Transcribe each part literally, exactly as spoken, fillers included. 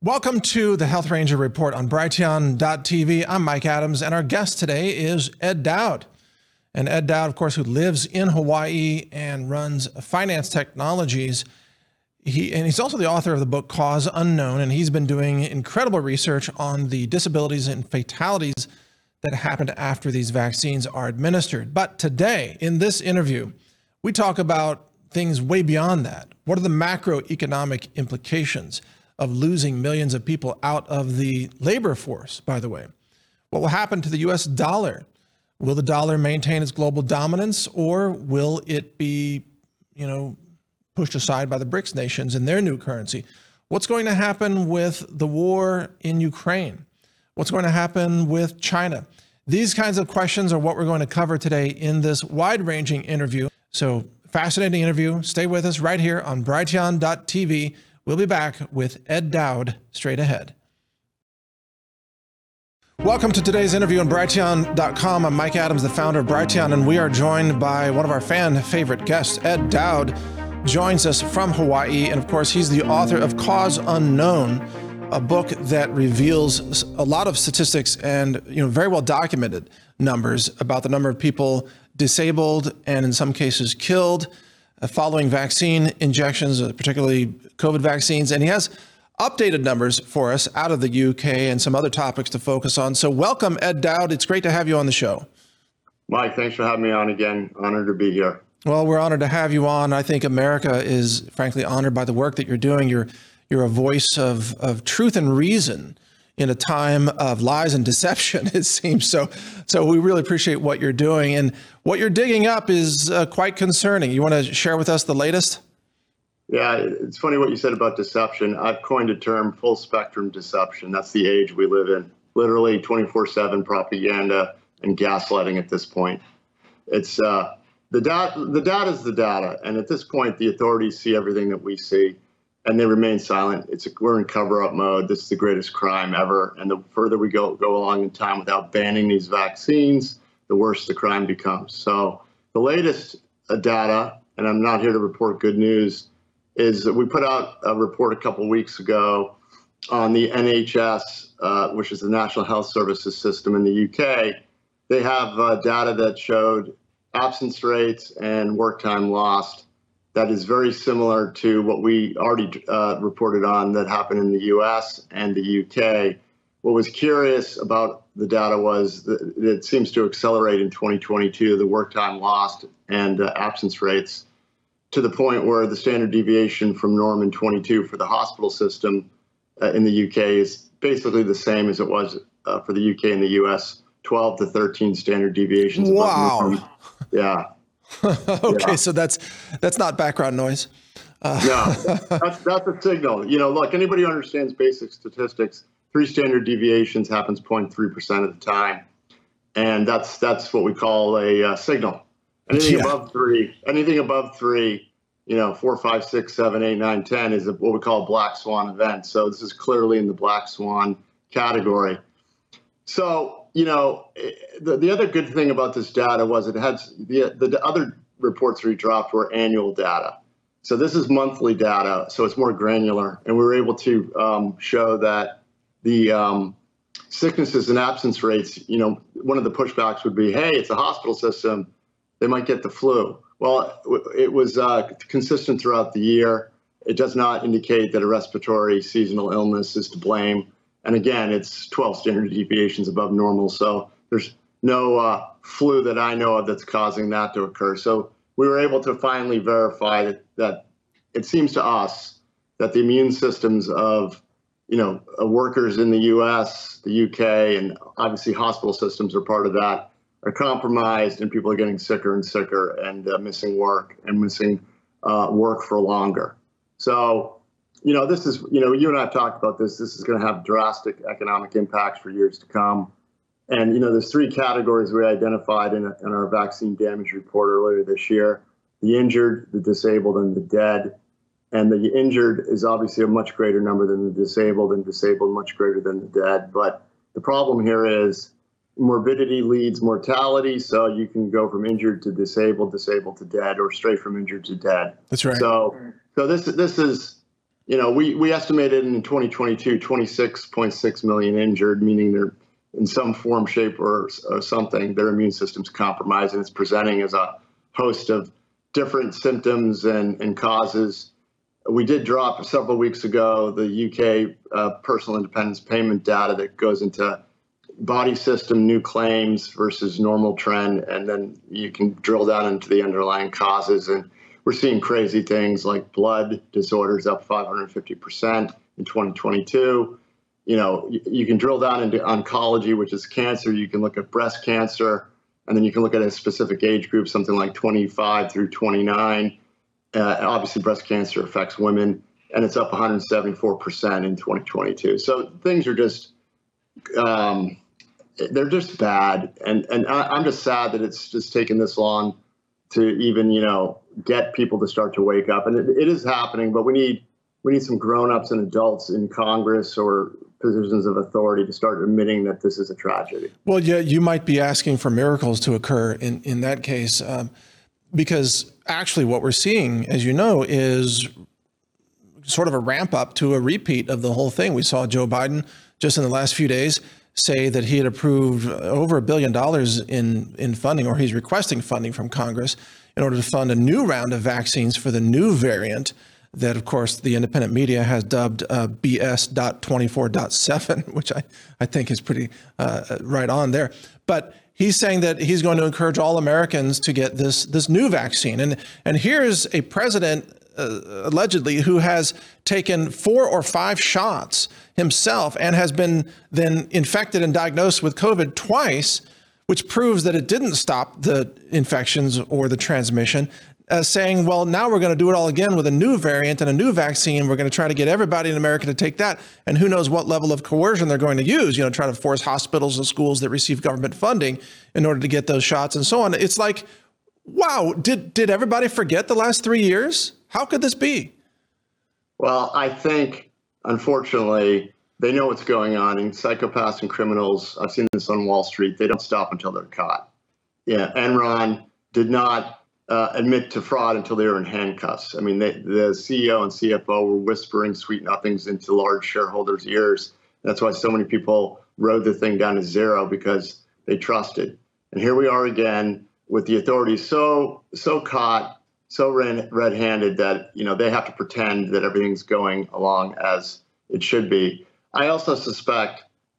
Welcome to the Health Ranger Report on Brighteon dot T V. I'm Mike Adams, and our guest today is Ed Dowd. And Ed Dowd, of course, who lives in Hawaii and runs Finance Technologies. He, and he's also the author of the book Cause Unknown, and he's been doing incredible research on the disabilities and fatalities that happened after these vaccines are administered. But today, in this interview, we talk about things way beyond that. What are the macroeconomic implications of losing millions of people out of the labor force, by the way? What will happen to the U S dollar? Will the dollar maintain its global dominance, or will it be, you know, pushed aside by the BRICS nations and their new currency? What's going to happen with the war in Ukraine? What's going to happen with China? These kinds of questions are what we're going to cover today in this wide-ranging interview. So, fascinating interview. Stay with us right here on Brighteon dot T V. We'll be back with Ed Dowd straight ahead. Welcome to today's interview on Brighteon dot com. I'm Mike Adams, the founder of Brighteon, and we are joined by one of our fan favorite guests. Ed Dowd joins us from Hawaii, and of course, he's the author of Cause Unknown, a book that reveals a lot of statistics and, you know, very well documented numbers about the number of people disabled and in some cases killed uh, following vaccine injections, uh, particularly COVID vaccines. And he has updated numbers for us out of the U K and some other topics to focus on. So welcome, Ed Dowd. It's great to have you on the show. Mike, thanks for having me on again. Honored to be here. Well, we're honored to have you on. I think America is frankly honored by the work that you're doing. You're you're a voice of, of truth and reason in a time of lies and deception, it seems. So so we really appreciate what you're doing. And what you're digging up is uh, quite concerning. You want to share with us the latest? Yeah, it's funny what you said about deception. I've coined a term, full spectrum deception. That's the age we live in. Literally twenty-four seven propaganda and gaslighting at this point. It's uh, the data, the data is the data. And at this point, the authorities see everything that we see and they remain silent. It's a, we're in cover-up mode. This is the greatest crime ever. And the further we go, go along in time without banning these vaccines, the worse the crime becomes. So the latest uh, data, and I'm not here to report good news, is that we put out a report a couple weeks ago on the N H S, uh, which is the National Health Services System in the U K. They have uh, data that showed absence rates and work time lost that is very similar to what we already uh, reported on that happened in the U S and the U K. What was curious about the data was that it seems to accelerate in twenty twenty-two, the work time lost and uh, absence rates, to the point where the standard deviation from norm in twenty-two for the hospital system uh, in the U K is basically the same as it was uh, for the U K and the U S, twelve to thirteen standard deviations. Wow. Yeah. Okay, yeah. so that's that's not background noise. Uh. No, that's, that's a signal. You know, look, anybody who understands basic statistics, three standard deviations happens zero point three percent of the time. And that's that's what we call a uh, signal. Anything yeah. above three, anything above three, you know, four, five, six, seven, eight, nine, ten is a, what we call a black swan event. So this is clearly in the black swan category. So, you know, the, the other good thing about this data was it had the, the, the other reports we dropped were annual data. So this is monthly data, so it's more granular. And we were able to um, show that the um, sicknesses and absence rates, you know, one of the pushbacks would be, hey, it's a hospital system, they might get the flu. Well, it was uh, consistent throughout the year. It does not indicate that a respiratory seasonal illness is to blame. And again, it's twelve standard deviations above normal. So there's no uh, flu that I know of that's causing that to occur. So we were able to finally verify that, that it seems to us that the immune systems of, you know, uh, workers in the U S, the U K, and obviously hospital systems are part of that, are compromised, and people are getting sicker and sicker and uh, missing work and missing uh, work for longer. So, you know, this is, you know, you and I have talked about this. This is going to have drastic economic impacts for years to come. And, you know, there's three categories we identified in, in our vaccine damage report earlier this year: the injured, the disabled, and the dead. And the injured is obviously a much greater number than the disabled, and disabled much greater than the dead. But the problem here is morbidity leads mortality. So you can go from injured to disabled, disabled to dead, or straight from injured to dead. That's right. So, so this, this is, you know, we, we estimated in twenty twenty-two, twenty-six point six million injured, meaning they're in some form, shape, or, or something, their immune system's compromised, and it's presenting as a host of different symptoms and, and causes. We did drop several weeks ago the U K uh, personal independence payment data that goes into body system new claims versus normal trend, and then you can drill down into the underlying causes. And we're seeing crazy things like blood disorders up five hundred fifty percent in twenty twenty-two. You know, you, you can drill down into oncology, which is cancer. You can look at breast cancer, and then you can look at a specific age group, something like twenty-five through twenty-nine. Uh, obviously, breast cancer affects women, and it's up one hundred seventy-four percent in twenty twenty-two. So things are just, um, they're just bad. And, and I, I'm just sad that it's just taken this long to even, you know, get people to start to wake up. And it, it is happening, but we need we need some grown-ups and adults in Congress or positions of authority to start admitting that this is a tragedy. Well, yeah, you might be asking for miracles to occur in, in that case, um, because actually what we're seeing, as you know, is sort of a ramp up to a repeat of the whole thing. We saw Joe Biden just in the last few days say that he had approved over a billion dollars in, in funding, or he's requesting funding from Congress in order to fund a new round of vaccines for the new variant that, of course, the independent media has dubbed uh, B S twenty-four point seven, which I, I think is pretty uh, right on there. But he's saying that he's going to encourage all Americans to get this this new vaccine. And, and here's a president, uh, allegedly, who has taken four or five shots himself and has been then infected and diagnosed with COVID twice, which proves that it didn't stop the infections or the transmission. Uh, saying, well, now we're going to do it all again with a new variant and a new vaccine. We're going to try to get everybody in America to take that. And who knows what level of coercion they're going to use, you know, try to force hospitals and schools that receive government funding in order to get those shots and so on. It's like, wow, did, did everybody forget the last three years? How could this be? Well, I think, unfortunately, they know what's going on. And psychopaths and criminals, I've seen this on Wall Street, they don't stop until they're caught. Yeah, Enron did not Uh, admit to fraud until they were in handcuffs. I mean, they, the C E O and C F O were whispering sweet nothings into large shareholders' ears. That's why so many people rode the thing down to zero, because they trusted. And here we are again with the authorities so so caught, so red-handed that, you know, they have to pretend that everything's going along as it should be. I also suspect,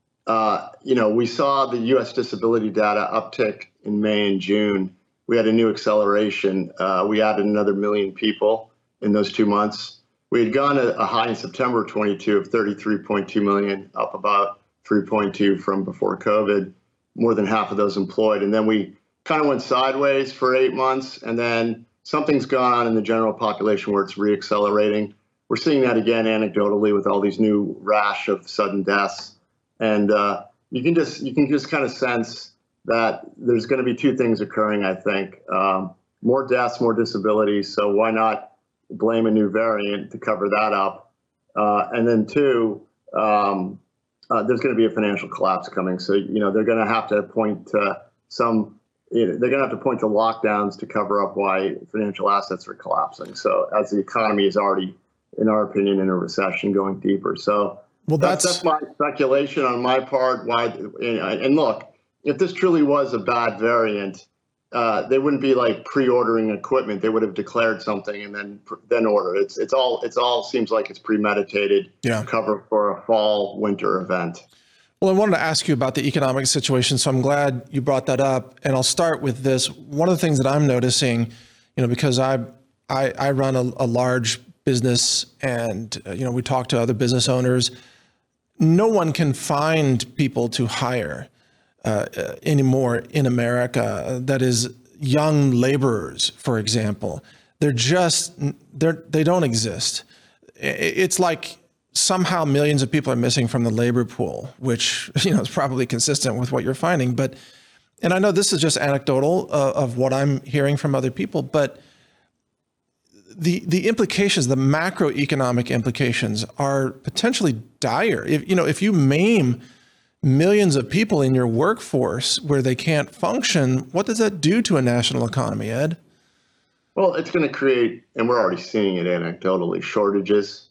uh, you know, we saw the U S disability data uptick in May and June. We had a new acceleration. Uh, we added another million people in those two months. We had gone a, a high in September twenty-two of thirty-three point two million, up about three point two from before COVID, more than half of those employed. And then we kind of went sideways for eight months. And then something's gone on in the general population where it's reaccelerating. We're seeing that again anecdotally with all these new rash of sudden deaths. And uh, you can just you can just kind of sense that there's going to be two things occurring, I think. Um, more deaths, more disabilities, so why not blame a new variant to cover that up? Uh, and then two, um, uh, there's going to be a financial collapse coming. So, you know, they're going to have to point to some, you know, they're going to have to point to lockdowns to cover up why financial assets are collapsing. So as the economy is already, in our opinion, in a recession going deeper. So well, that's, that's, that's my speculation on my part. Why, and look, if this truly was a bad variant, uh, they wouldn't be like pre-ordering equipment. They would have declared something and then then order. It's it's all it's all seems like it's premeditated. Yeah. Cover for a fall winter event. Well, I wanted to ask you about the economic situation, so I'm glad you brought that up. And I'll start with this. One of the things that I'm noticing, you know, because I I, I run a, a large business, and uh, you know, we talk to other business owners. No one can find people to hire Uh, anymore in America. That is, young laborers, for example. They're just, they're, they don't exist. It's like somehow millions of people are missing from the labor pool, which, you know, is probably consistent with what you're finding. But, and I know this is just anecdotal uh, of what I'm hearing from other people, but the the implications, the macroeconomic implications are potentially dire. If, you know, if you maim millions of people in your workforce where they can't function, what does that do to a national economy, Ed? Well, it's going to create, and we're already seeing it anecdotally, shortages.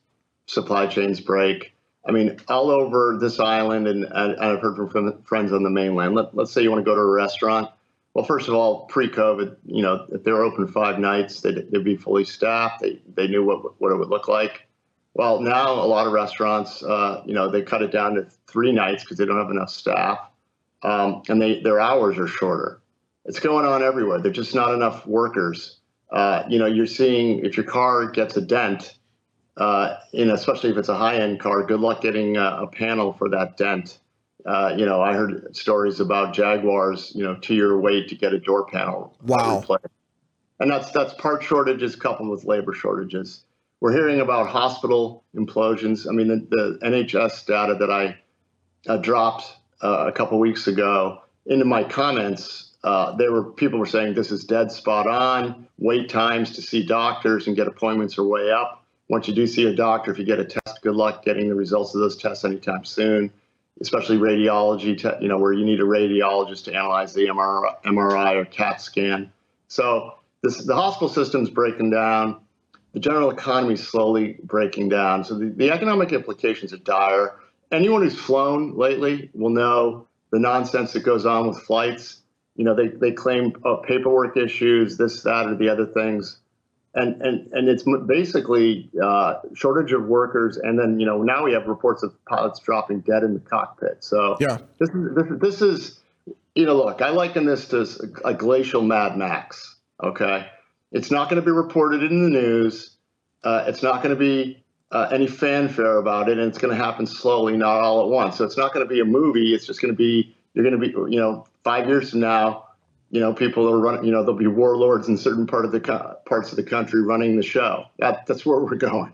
supply chains break. I mean, all over this island, and, and I've heard from friends on the mainland. Let, let's say you want to go to a restaurant. Well, first of all, pre-COVID, you know, if they were open five nights, they'd, they'd be fully staffed. They they knew what what it would look like. Well, now a lot of restaurants, uh, you know, they cut it down to three nights because they don't have enough staff, um, and they their hours are shorter. It's going on everywhere. There's just not enough workers. Uh, you know, you're seeing if your car gets a dent, uh, you know, especially if it's a high-end car, good luck getting a, a panel for that dent. Uh, you know, I heard stories about Jaguars, you know, two-year wait to get a door panel. Wow. Replaced. And that's that's part shortages coupled with labor shortages. We're hearing about hospital implosions. I mean, the, the N H S data that I uh, dropped uh, a couple weeks ago into my comments, uh, there were people were saying this is dead spot on. Wait times to see doctors and get appointments are way up. Once you do see a doctor, if you get a test, good luck getting the results of those tests anytime soon. Especially radiology, te- you know, where you need a radiologist to analyze the M R I or CAT scan. So this, the hospital system's breaking down. The general economy is slowly breaking down. So the, the economic implications are dire. Anyone who's flown lately will know the nonsense that goes on with flights. You know, they, they claim oh, paperwork issues, this, that, or the other things. And, and and it's basically uh, shortage of workers, and then you know now we have reports of pilots dropping dead in the cockpit. So yeah, this is this, this is you know look, I liken this to a glacial Mad Max. Okay, it's not going to be reported in the news. Uh, it's not going to be uh, any fanfare about it, and it's going to happen slowly, not all at once. So it's not going to be a movie. It's just going to be you're going to be you know five years from now. You know, people are running, you know, there'll be warlords in certain part of the co- parts of the country running the show. That, that's where we're going.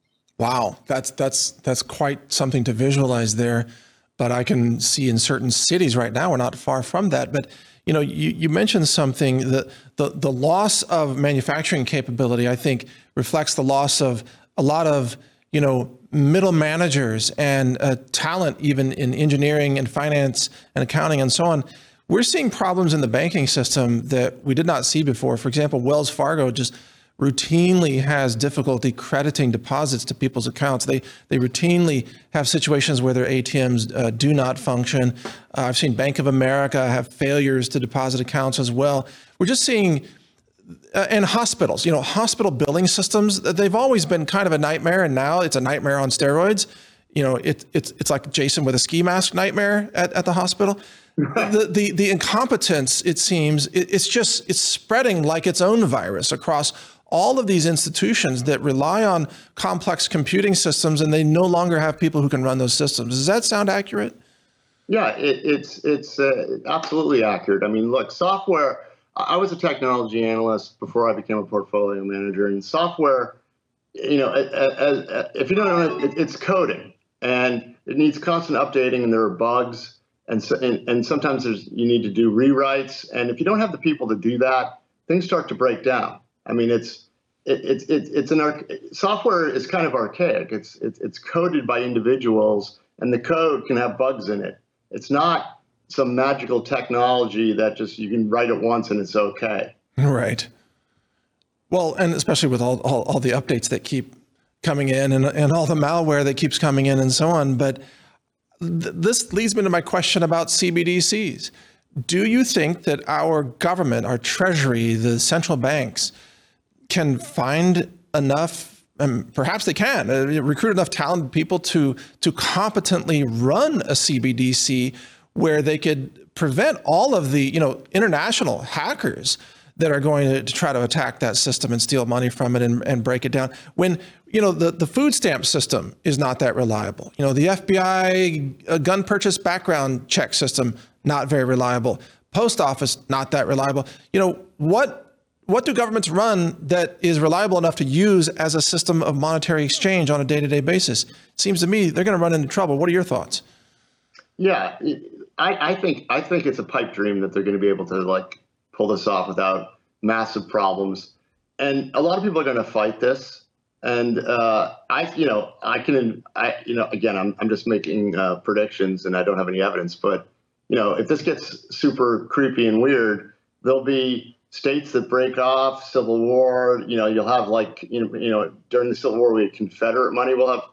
Wow. That's, that's, that's quite something to visualize there. But I can see in certain cities right now, we're not far from that. But, you know, you, you mentioned something that the, the loss of manufacturing capability, I think, reflects the loss of a lot of, you know, middle managers and uh, talent, even in engineering and finance and accounting and so on. We're seeing problems in the banking system that we did not see before. For example, Wells Fargo just routinely has difficulty crediting deposits to people's accounts. They they routinely have situations where their A T Ms uh, do not function. Uh, I've seen Bank of America have failures to deposit accounts as well. We're just seeing, uh, and hospitals, you know, hospital billing systems, they've always been kind of a nightmare, and now it's a nightmare on steroids. You know, it, it's it's like Jason with a ski mask nightmare at, at the hospital. the, the the incompetence, it seems, it, it's just, it's spreading like its own virus across all of these institutions that rely on complex computing systems, and they no longer have people who can run those systems. Does that sound accurate? Yeah, it, it's it's uh, absolutely accurate. I mean, look, software, I was a technology analyst before I became a portfolio manager, and software, you know, if you don't know it, it's coding, and it needs constant updating, and there are bugs. And, so, and and sometimes there's you need to do rewrites, and if you don't have the people to do that, things start to break down. I mean, it's it, it's it's it's an arch- software is kind of archaic. It's it's it's coded by individuals, and the code can have bugs in it. It's not some magical technology that just you can write it once and it's okay. Right. Well, and especially with all all, all the updates that keep coming in, and and all the malware that keeps coming in, and so on, but. This leads me to my question about C B D Cs. Do you think that our government, our treasury, the central banks can find enough, and perhaps they can, uh, recruit enough talented people to, to competently run a C B D C where they could prevent all of the, you know, international hackers that are going to, to try to attack that system and steal money from it and, and break it down? When, you know, the, the food stamp system is not that reliable. You know, the F B I uh, gun purchase background check system, not very reliable. Post office, not that reliable. You know, what what do governments run that is reliable enough to use as a system of monetary exchange on a day-to-day basis? It seems to me they're going to run into trouble. What are your thoughts? Yeah, I, I think I think it's a pipe dream that they're going to be able to like pull this off without massive problems. And a lot of people are going to fight this. And uh, I, you know, I can, I, you know, again, I'm I'm just making uh, predictions, and I don't have any evidence. But you know, if this gets super creepy and weird, there'll be states that break off, civil war. You know, you'll have like, you know, you know, during the Civil War, we had Confederate money. We'll have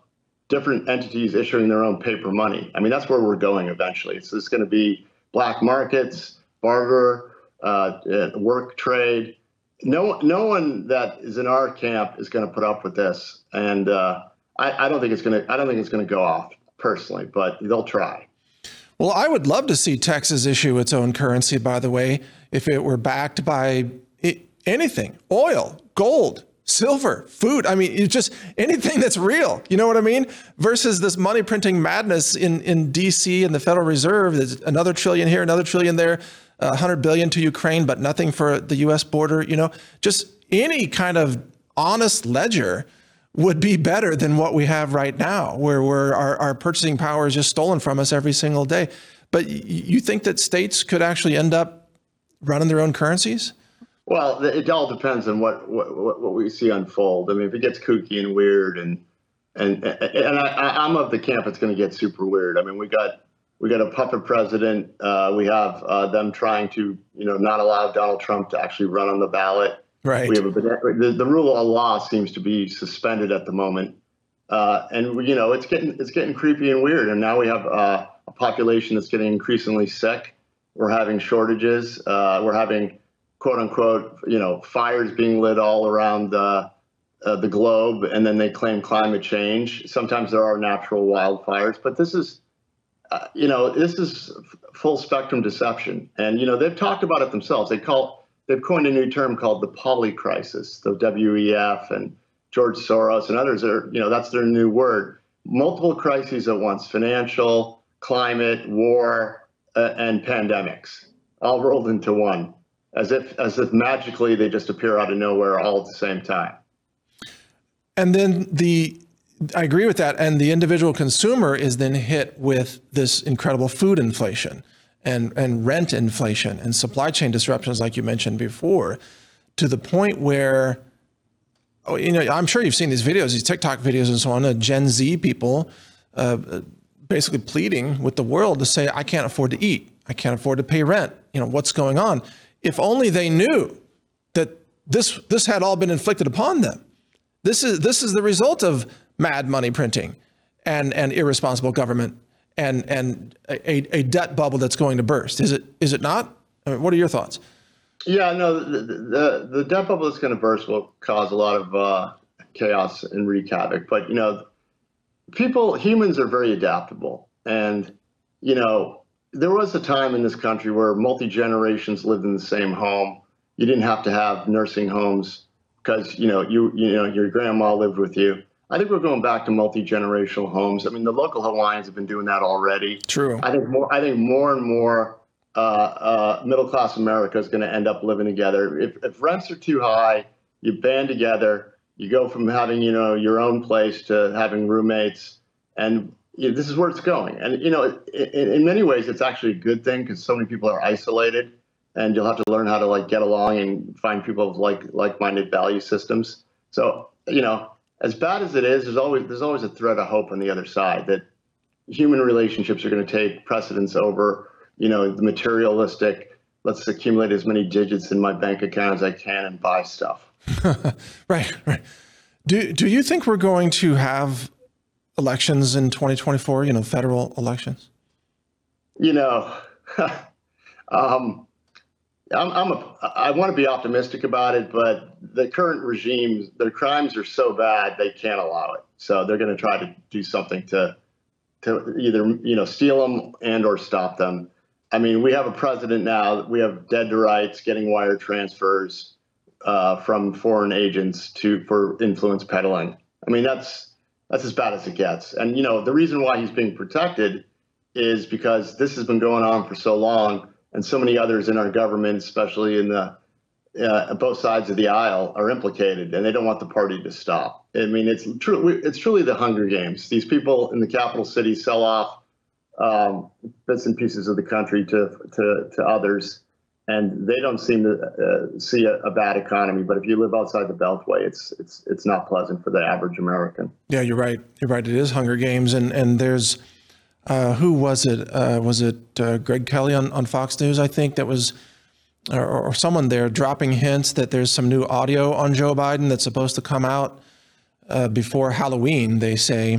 different entities issuing their own paper money. I mean, that's where we're going eventually. It's just going to be black markets, barter, uh, work trade. No, no one that is in our camp is going to put up with this, and uh, I, I don't think it's going to. I don't think it's going to go off personally, but they'll try. Well, I would love to see Texas issue its own currency, by the way, if it were backed by anything, oil, gold, silver, food. I mean, it's just anything that's real. You know what I mean? Versus this money printing madness in, in D C and the Federal Reserve. There's another trillion here, another trillion there, one hundred billion to Ukraine, but nothing for the U S border. You know, just any kind of honest ledger would be better than what we have right now, where we're, our, our purchasing power is just stolen from us every single day. But you think that states could actually end up running their own currencies? Well, it all depends on what, what, what we see unfold. I mean, if it gets kooky and weird, and and and I, I'm of the camp it's going to get super weird. I mean, we got we got a puppet president. Uh, we have uh, them trying to, you know, not allow Donald Trump to actually run on the ballot. Right. We have a, the, the rule of law seems to be suspended at the moment, uh, and you know it's getting it's getting creepy and weird. And now we have uh, a population that's getting increasingly sick. We're having shortages. Uh, we're having quote unquote, you know, fires being lit all around the uh, the globe, and then they claim climate change. Sometimes there are natural wildfires, but this is, uh, you know, this is full spectrum deception. And you know, they've talked about it themselves. They call they've coined a new term called the poly crisis. The W E F and George Soros and others are, you know, that's their new word. Multiple crises at once: financial, climate, war, uh, and pandemics, all rolled into one. As if, as if magically they just appear out of nowhere all at the same time. And then the, I agree with that. And the individual consumer is then hit with this incredible food inflation and, and rent inflation and supply chain disruptions, like you mentioned before, to the point where, oh, you know, I'm sure you've seen these videos, these TikTok videos and so on, uh, Gen Z people uh, basically pleading with the world to say, I can't afford to eat. I can't afford to pay rent. You know, what's going on? If only they knew that this this had all been inflicted upon them. This is this is the result of mad money printing and and irresponsible government and and a, a debt bubble that's going to burst. Is it is it not? I mean, what are your thoughts? Yeah, no, the the, the debt bubble that's going to burst will cause a lot of uh, chaos and wreak havoc. But you know, people, humans are very adaptable, and you know. There was a time in this country where multi-generations lived in the same home. You didn't have to have nursing homes because, you know, you you know, your grandma lived with you. I think we're going back to multi-generational homes. I mean, the local Hawaiians have been doing that already. True. I think more, I think more and more uh, uh, middle-class America is going to end up living together. If, if rents are too high, you band together. You go from having, you know, your own place to having roommates, and you know, this is where it's going. And, you know, in, in many ways, it's actually a good thing because so many people are isolated, and you'll have to learn how to like get along and find people with like like-minded value systems. So, you know, as bad as it is, there's always there's always a thread of hope on the other side that human relationships are going to take precedence over, you know, the materialistic, let's accumulate as many digits in my bank account as I can and buy stuff. Right, right. Do, do you think we're going to have elections in twenty twenty-four, you know, federal elections? You know, um, I'm, I'm a, I want to be optimistic about it, but the current regime, their crimes are so bad, they can't allow it. So they're going to try to do something to, to either, you know, steal them and or stop them. I mean, we have a president now, we have dead to rights, getting wire transfers uh, from foreign agents to, for influence peddling. I mean, that's, That's as bad as it gets. And, you know, the reason why he's being protected is because this has been going on for so long, and so many others in our government, especially in the uh, both sides of the aisle, are implicated, and they don't want the party to stop. I mean, it's true. It's truly the Hunger Games. These people in the capital city sell off um, bits and pieces of the country to to, to others, and they don't seem to uh, see a, a bad economy. But if you live outside the Beltway, it's it's it's not pleasant for the average American. Yeah, you're right. You're right. It is Hunger Games, and and there's uh, who was it? Uh, was it uh, Greg Kelly on, on Fox News? I think that was, or, or someone there dropping hints that there's some new audio on Joe Biden that's supposed to come out uh, before Halloween. They say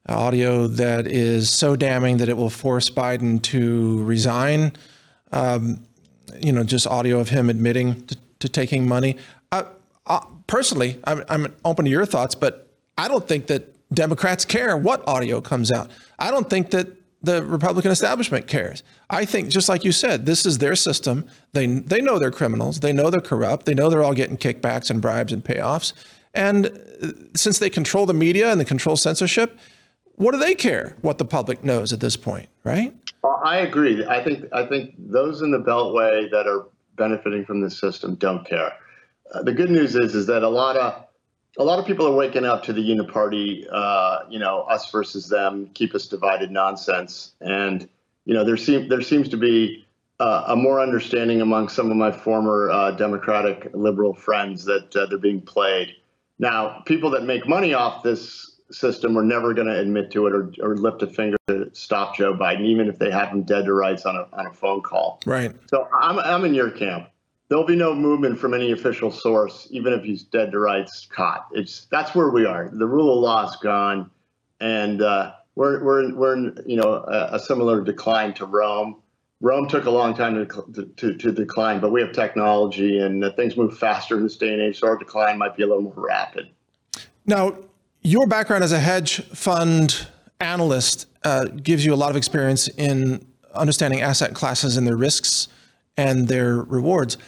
audio that is so damning that it will force Biden to resign. Um, you know, just audio of him admitting to, to taking money. I, I, personally, I'm, I'm open to your thoughts, but I don't think that Democrats care what audio comes out. I don't think that the Republican establishment cares. I think, just like you said, this is their system. They they know they're criminals. They know they're corrupt. They know they're all getting kickbacks and bribes and payoffs. And since they control the media and they control censorship, what do they care what the public knows at this point, right? Well, I agree. I think I think those in the Beltway that are benefiting from this system don't care. Uh, the good news is is that a lot of a lot of people are waking up to the uniparty, uh, you know, us versus them, keep us divided nonsense. And you know, there seems there seems to be uh, a more understanding among some of my former uh, Democratic liberal friends that uh, they're being played. Now, people that make money off this system are never going to admit to it or, or lift a finger to stop Joe Biden, even if they have him dead to rights on a on a phone call. Right. So I'm I'm in your camp. There'll be no movement from any official source, even if he's dead to rights caught. It's that's where we are. The rule of law is gone, and uh, we're we're we're in you know a, a similar decline to Rome. Rome took a long time to to, to decline, but we have technology and uh, things move faster in this day and age, so our decline might be a little more rapid. Now, your background as a hedge fund analyst uh, gives you a lot of experience in understanding asset classes and their risks and their rewards.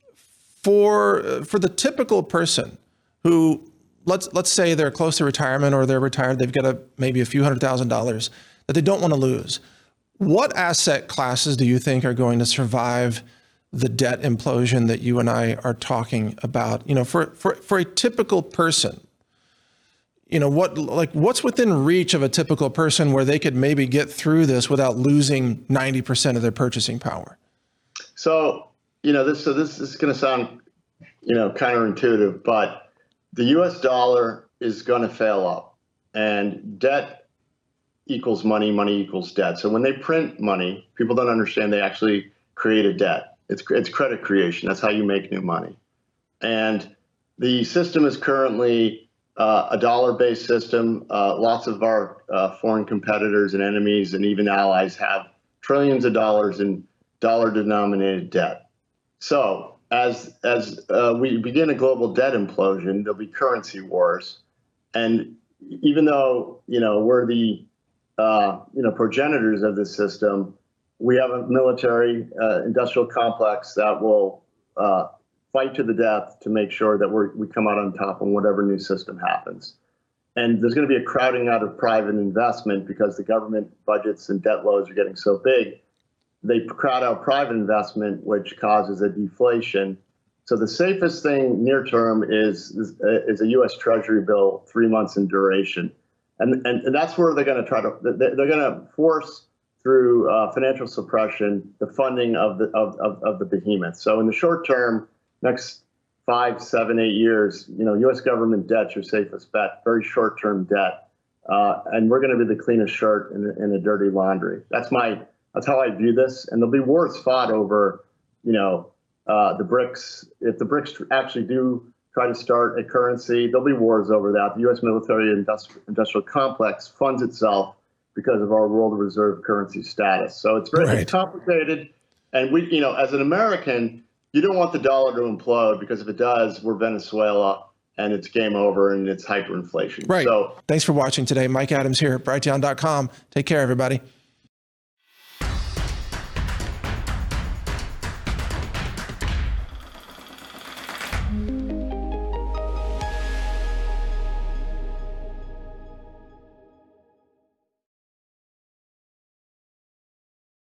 For uh, for the typical person who, let's let's say they're close to retirement or they're retired, they've got a, maybe a few hundred thousand dollars that they don't want to lose. What asset classes do you think are going to survive the debt implosion that you and I are talking about? You know, for for for a typical person, you know, what like what's within reach of a typical person where they could maybe get through this without losing ninety percent of their purchasing power? So, you know, this so this is going to sound, you know, counterintuitive, but the U S dollar is going to fail up, and debt equals money, money equals debt. So when they print money, people don't understand they actually create a debt. It's it's credit creation. That's how you make new money. And the system is currently uh, a dollar-based system. Uh, lots of our uh, foreign competitors and enemies and even allies have trillions of dollars in dollar-denominated debt. So as as uh, we begin a global debt implosion, there'll be currency wars. And even though, you know, we're the uh, you know progenitors of this system, we have a military uh, industrial complex that will uh, fight to the death to make sure that we we come out on top on whatever new system happens. And there's going to be a crowding out of private investment because the government budgets and debt loads are getting so big. They crowd out private investment, which causes a deflation. So the safest thing near term is, is, is a U S Treasury bill, three months in duration. And, and, and that's where they're going to try to, they're going to force through uh, financial suppression the funding of the, of, of, of the behemoth. So in the short term, next five, seven, eight years, you know, U S government debt's your safest bet, very short term debt. Uh, and we're going to be the cleanest shirt in, in a dirty laundry. That's my, That's how I view this, and there'll be wars fought over, you know, uh, the BRICS. If the BRICS actually do try to start a currency, there'll be wars over that. The U S military industrial, industrial complex funds itself because of our world reserve currency status. So it's very Right. it's complicated, and we, you know, as an American, you don't want the dollar to implode because if it does, we're Venezuela and it's game over and it's hyperinflation. Right. So thanks for watching today. Mike Adams here at Brighteon dot com. Take care, everybody.